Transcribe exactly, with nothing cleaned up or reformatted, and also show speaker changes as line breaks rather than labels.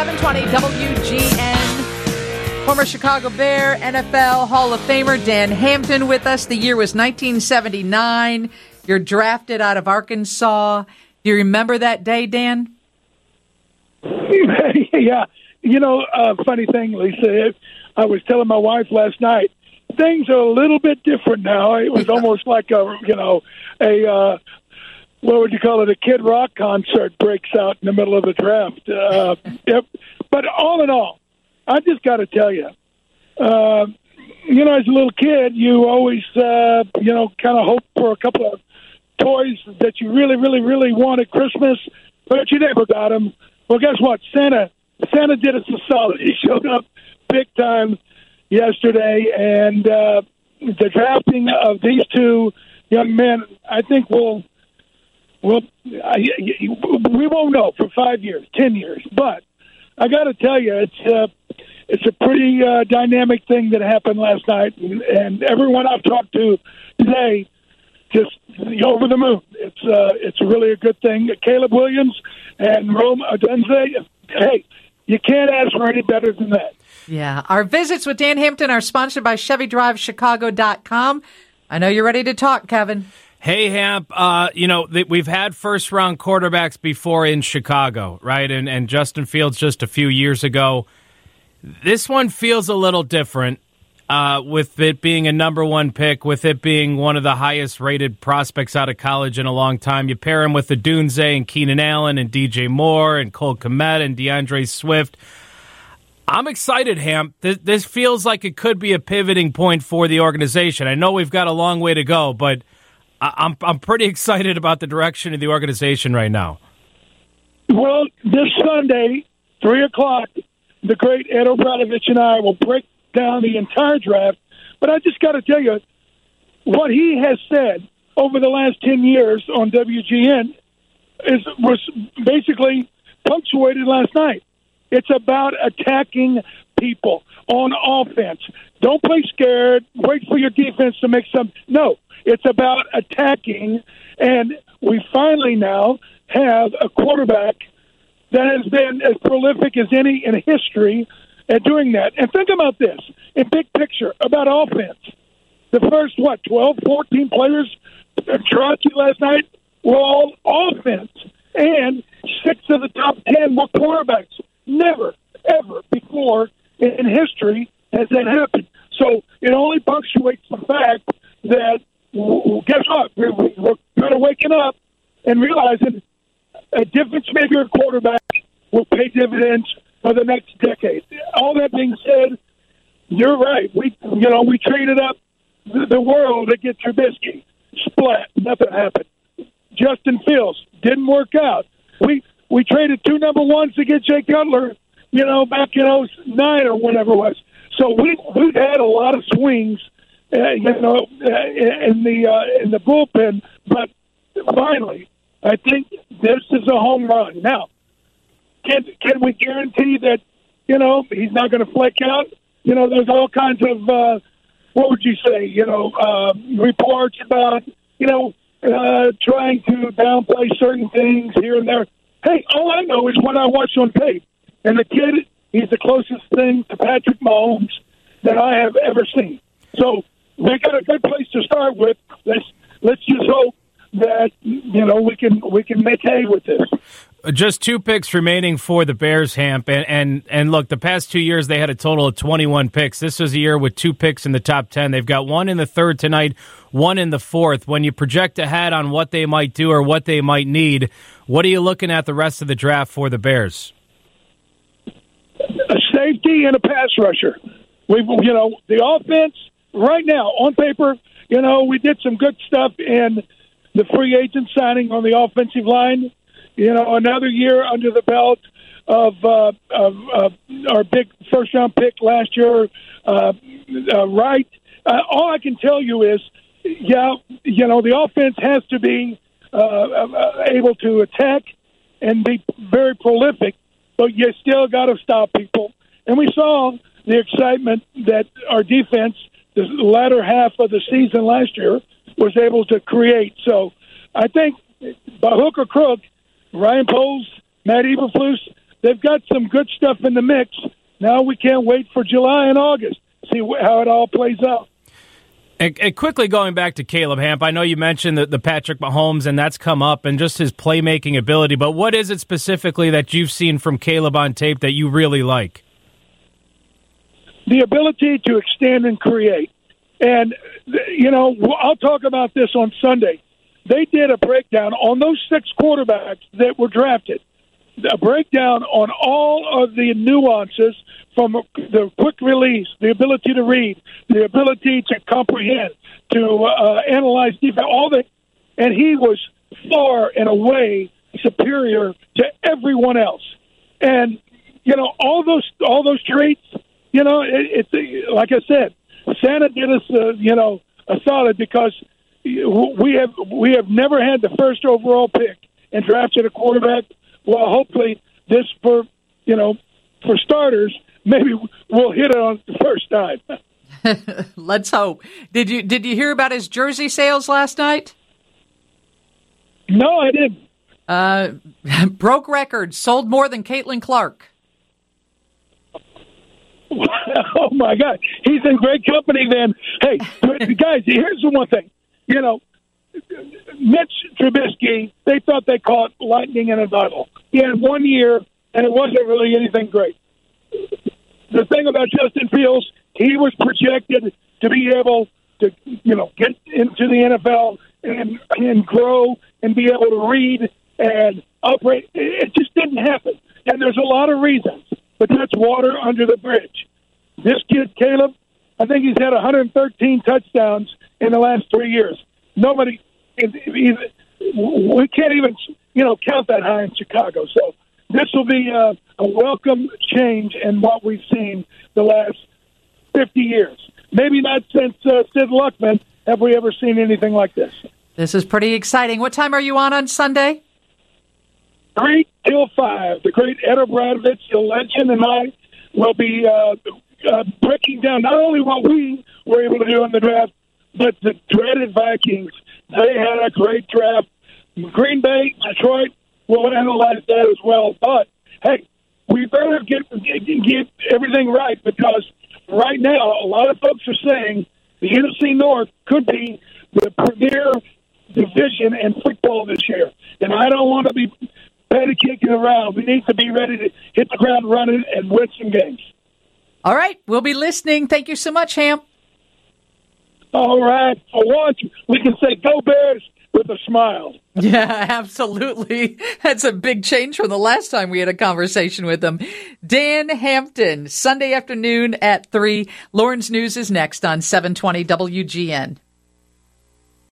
seven twenty W G N. Former Chicago Bear, N F L Hall of Famer Dan Hampton with us. The year was nineteen seventy-nine. You're drafted out of Arkansas. Do you remember that day, Dan?
Yeah. You know, uh, funny thing, Lisa, I was telling my wife last night, things are a little bit different now. It was almost like a, you know, a, uh, what would you call it, a Kid Rock concert breaks out in the middle of the draft. Uh, yep. But all in all, I just got to tell you, uh, you know, as a little kid, you always, uh, you know, kind of hope for a couple of toys that you really, really, really wanted Christmas, but you never got them. Well, guess what? Santa Santa did us a solid. He showed up big time yesterday, and uh, the drafting of these two young men, I think will will I, we won't know for five years, ten years, but I got to tell you, it's uh, it's a pretty uh, dynamic thing that happened last night, and, and everyone I've talked to today just over the moon. It's uh, it's really a good thing. Caleb Williams and Rome Odunze, hey, you can't ask for any better than that.
Yeah. Our visits with Dan Hampton are sponsored by Chevy Drive Chicago dot com. I know you're ready to talk, Kevin.
Hey, Hamp, uh, you know, th- we've had first-round quarterbacks before in Chicago, right? And, and Justin Fields just a few years ago. This one feels a little different uh, with it being a number one pick, with it being one of the highest-rated prospects out of college in a long time. You pair him with the Odunze and Keenan Allen and D J Moore and Cole Kmet and DeAndre Swift. I'm excited, Hamp. This, this feels like it could be a pivoting point for the organization. I know we've got a long way to go, but I'm I'm pretty excited about the direction of the organization right now.
Well, this Sunday, three o'clock, the great Ed O'Bradovich and I will break down the entire draft. But I just got to tell you, what he has said over the last ten years on W G N is was basically punctuated last night. It's about attacking people on offense. Don't play scared. Wait for your defense to make some. No, it's about attacking. And we finally now have a quarterback that has been as prolific as any in history at doing that. And think about this in big picture about offense. The first, what, twelve, fourteen players drafted last night were all offense. And six of the top ten were quarterbacks. Never, ever before in history has that happened. So it only punctuates the fact that, well, guess what? We're, we're kind of waking up and realizing a difference maker quarterback will pay dividends for the next decade. All that being said, you're right. We, you know, we traded up the, the world to get Trubisky. Splat. Nothing happened. Justin Fields didn't work out. We we traded two number ones to get Jay Cutler, you know, back in oh nine or whatever it was. So we we've had a lot of swings, uh, you know, uh, in the uh, in the bullpen. But finally, I think this is a home run. Now, can can we guarantee that, you know, he's not going to flake out? You know, there's all kinds of uh, what would you say? You know, uh, reports about, you know, uh, trying to downplay certain things here and there. Hey, all I know is what I watch on tape. And the kid, he's the closest thing to Patrick Mahomes that I have ever seen. So we got a good place to start with. Let's let's just hope that, you know, we can we can make hay with this.
Just two picks remaining for the Bears, Hamp. And, and, and look, the past two years they had a total of twenty-one picks. This was a year with two picks in the top ten. They've got one in the third tonight, one in the fourth. When you project ahead on what they might do or what they might need, what are you looking at the rest of the draft for the Bears?
A safety and a pass rusher. We, you know, the offense right now on paper. You know, we did some good stuff in the free agent signing on the offensive line. You know, another year under the belt of, uh, of uh, our big first round pick last year. Uh, uh, right. Uh, all I can tell you is, yeah, you know, the offense has to be uh, uh, able to attack and be very prolific, but you still got to stop people. And we saw the excitement that our defense, the latter half of the season last year, was able to create. So I think by hook or crook, Ryan Poles, Matt Eberflus, they've got some good stuff in the mix. Now we can't wait for July and August, see how it all plays out.
And, and quickly going back to Caleb Hamp, I know you mentioned the, the Patrick Mahomes, and that's come up, and just his playmaking ability, but what is it specifically that you've seen from Caleb on tape that you really like?
The ability to extend and create. And, you know, I'll talk about this on Sunday. They did a breakdown on those six quarterbacks that were drafted, a breakdown on all of the nuances from the quick release, the ability to read, the ability to comprehend, to uh, analyze defense, all that. And he was far and away superior to everyone else. And, you know, all those all those traits, you know, it, it's like I said, Santa did us, uh, you know, a solid because we have we have never had the first overall pick and drafted a quarterback. Well, hopefully this, for you know, for starters, maybe we'll hit it on the first time.
Let's hope. Did you did you hear about his jersey sales last night?
No, I didn't.
Uh, broke records, sold more than Caitlin Clark.
Oh my God, he's in great company. Then, hey, guys, here's the one thing. You know, Mitch Trubisky, they thought they caught lightning in a bottle. He had one year, and it wasn't really anything great. The thing about Justin Fields, he was projected to be able to, you know, get into the N F L and and grow and be able to read and operate. It just didn't happen. And there's a lot of reasons, but that's water under the bridge. This kid, Caleb, I think he's had one hundred thirteen touchdowns in the last three years. Nobody, we can't even, you know, count that high in Chicago. So this will be a, a welcome change in what we've seen the last fifty years. Maybe not since uh, Sid Luckman have we ever seen anything like this.
This is pretty exciting. What time are you on on Sunday?
Three till five. The great Ed O'Bradovich, the legend, and I will be uh, uh, breaking down not only what we were able to do in the draft, but the dreaded Vikings. They had a great draft. Green Bay, Detroit, we'll analyze that as well. But, hey, we better get, get, get everything right because right now a lot of folks are saying the N F C North could be the premier division in football this year. And I don't want to be patty kicking around. We need to be ready to hit the ground running and win some games.
All right. We'll be listening. Thank you so much, Hamp.
All right. For once, we can say go Bears with a smile.
Yeah, absolutely. That's a big change from the last time we had a conversation with them. Dan Hampton, Sunday afternoon at three. Lauren's News is next on seven twenty W G N.